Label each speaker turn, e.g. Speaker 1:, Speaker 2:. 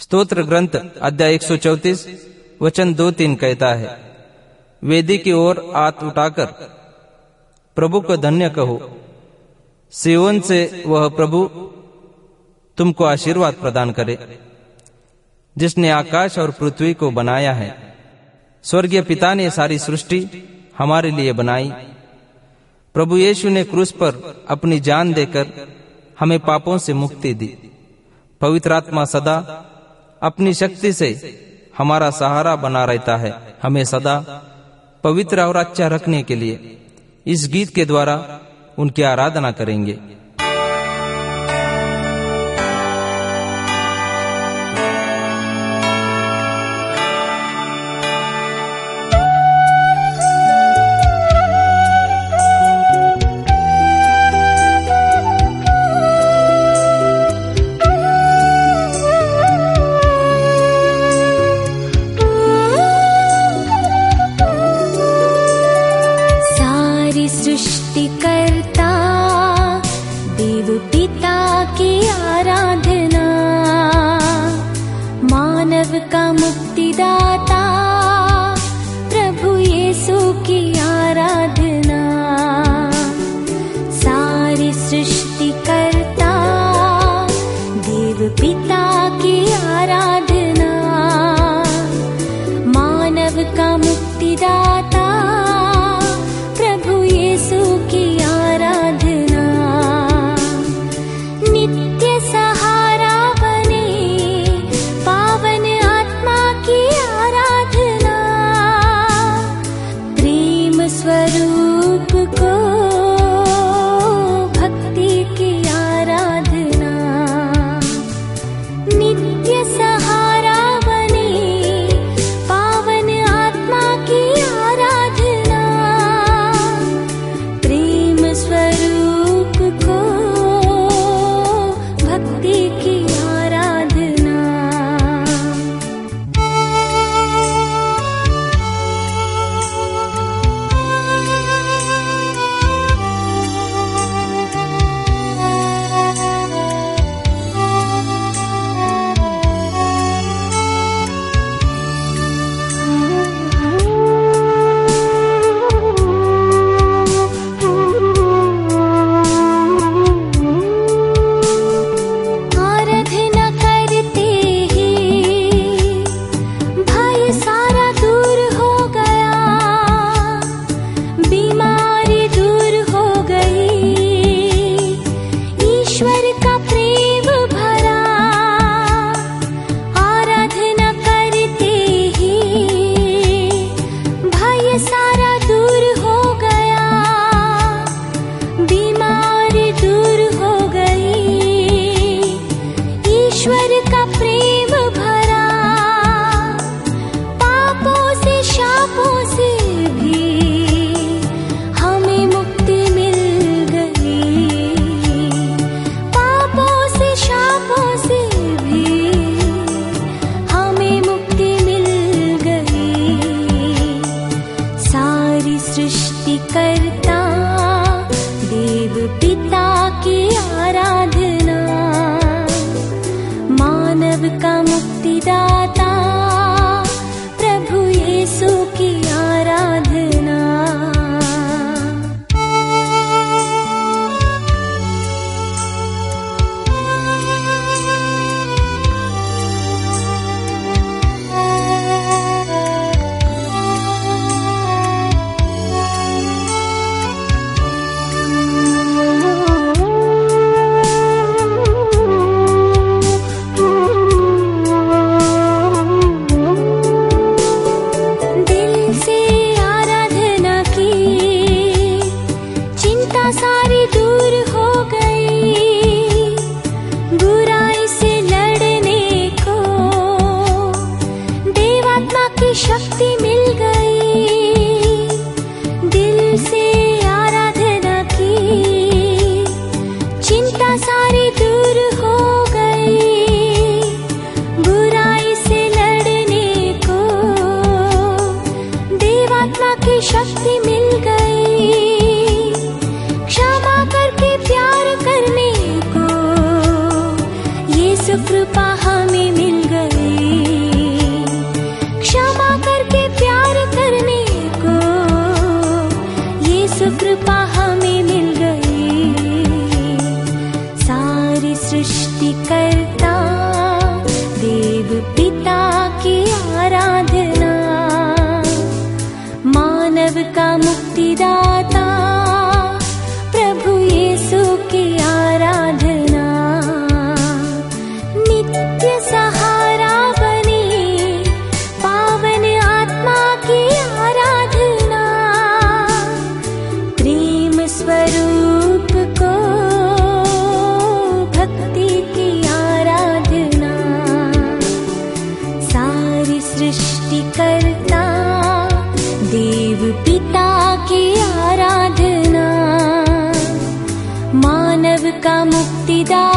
Speaker 1: स्तोत्र ग्रंथ अध्याय 134 वचन 2-3 कहता है, वेदी की ओर हाथ उठाकर प्रभु को धन्य कहो। सियोन से वह प्रभु तुमको आशीर्वाद प्रदान करे, जिसने आकाश और पृथ्वी को बनाया है। स्वर्गीय पिता ने सारी सृष्टि हमारे लिए बनाई। प्रभु यीशु ने क्रूस पर अपनी जान देकर हमें पापों से मुक्ति दी। पवित्र आत्मा सदा अपनी शक्ति से हमारा सहारा बना रहता है। हमें सदा पवित्र और अच्छा रखने के लिए इस गीत के द्वारा उनकी आराधना करेंगे।
Speaker 2: सृष्टिकर्ता देव पिता की आराधना, मानव का मुक्तिदाता प्रभु यीशु की आराधना। सारी सृष्टिकर्ता देव पिता की आराधना, मानव का मुक्तिदाता स्वरूप को भक्ति की आराधना, नित्य सहारा बने पावन आत्मा की आराधना, प्रेम स्वरूप को भक्ति की आराधना। सृष्टिकर्ता देव पिता की आराधना, मानव का मुक्तिदाता प्रभु यीशु की आराधना। मुक्तिदाता प्रभु यीशु की आराधना। नित्य सहारा बने पावन आत्मा की आराधना। प्रेम स्वरूप को भक्ति की आराधना। सारी सृष्टि करता देव पिता की आराधना। मानव का मुक्तिदाता